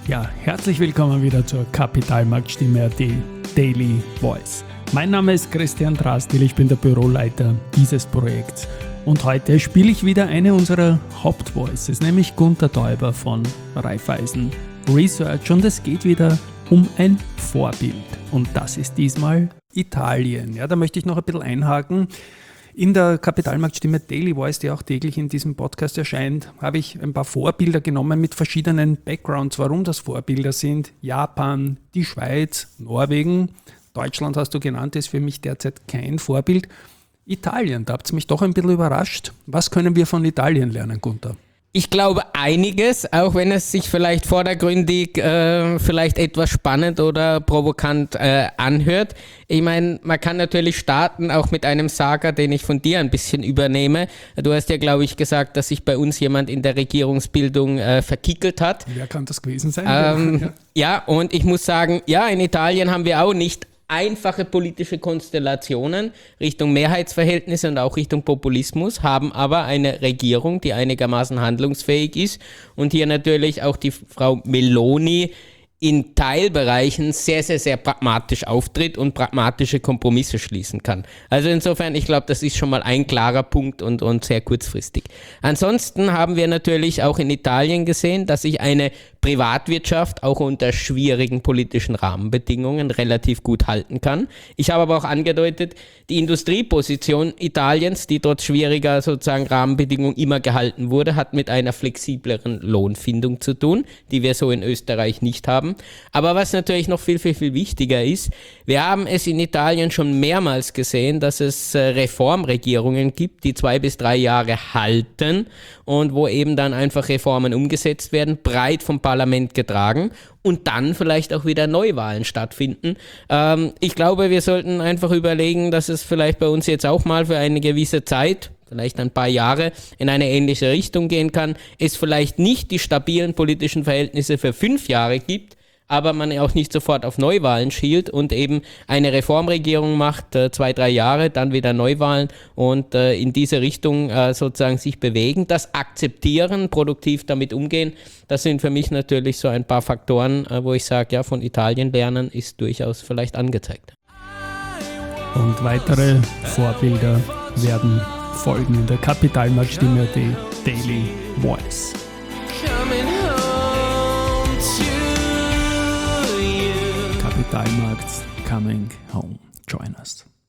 Ja, herzlich willkommen wieder zur Kapitalmarktstimme Daily Voice. Mein Name ist Christian Drastil, ich bin der Büroleiter dieses Projekts. Und heute spiele ich wieder eine unserer Hauptvoices, nämlich Gunter Täuber von Raiffeisen Research. Und es geht wieder um ein Vorbild. Und das ist diesmal Italien. Ja, da möchte ich noch ein bisschen einhaken. In der Kapitalmarktstimme Daily Voice, die auch täglich in diesem Podcast erscheint, habe ich ein paar Vorbilder genommen mit verschiedenen Backgrounds, warum das Vorbilder sind. Japan, die Schweiz, Norwegen, Deutschland hast du genannt, ist für mich derzeit kein Vorbild. Italien, da habt ihr mich doch ein bisschen überrascht. Was können wir von Italien lernen, Gunter? Ich glaube einiges, auch wenn es sich vielleicht vordergründig vielleicht etwas spannend oder provokant anhört. Ich meine, man kann natürlich starten auch mit einem Saga, den ich von dir ein bisschen übernehme. Du hast ja, glaube ich, gesagt, dass sich bei uns jemand in der Regierungsbildung verkickelt hat. Wer kann das gewesen sein? Ja, und ich muss sagen, ja, in Italien haben wir auch nicht einfache politische Konstellationen Richtung Mehrheitsverhältnisse und auch Richtung Populismus, haben aber eine Regierung, die einigermaßen handlungsfähig ist und hier natürlich auch die Frau Meloni in Teilbereichen sehr, sehr, sehr pragmatisch auftritt und pragmatische Kompromisse schließen kann. Also insofern, ich glaube, das ist schon mal ein klarer Punkt und sehr kurzfristig. Ansonsten haben wir natürlich auch in Italien gesehen, dass sich eine Privatwirtschaft auch unter schwierigen politischen Rahmenbedingungen relativ gut halten kann. Ich habe aber auch angedeutet, die Industrieposition Italiens, die trotz schwieriger sozusagen Rahmenbedingungen immer gehalten wurde, hat mit einer flexibleren Lohnfindung zu tun, die wir so in Österreich nicht haben. Aber was natürlich noch viel, viel, viel wichtiger ist, wir haben es in Italien schon mehrmals gesehen, dass es Reformregierungen gibt, die 2 bis 3 Jahre halten und wo eben dann einfach Reformen umgesetzt werden, breit vom Parlament getragen und dann vielleicht auch wieder Neuwahlen stattfinden. Ich glaube, wir sollten einfach überlegen, dass es vielleicht bei uns jetzt auch mal für eine gewisse Zeit, vielleicht ein paar Jahre, in eine ähnliche Richtung gehen kann. Es vielleicht nicht die stabilen politischen Verhältnisse für 5 Jahre gibt, aber man auch nicht sofort auf Neuwahlen schielt und eben eine Reformregierung macht, 2, 3 Jahre, dann wieder Neuwahlen und in diese Richtung sozusagen sich bewegen, das akzeptieren, produktiv damit umgehen. Das sind für mich natürlich so ein paar Faktoren, wo ich sage, ja, von Italien lernen ist durchaus vielleicht angezeigt. Und weitere Vorbilder werden folgen in der Kapitalmarktstimme Daily Voice. Kapitalmarkt coming home. Join us.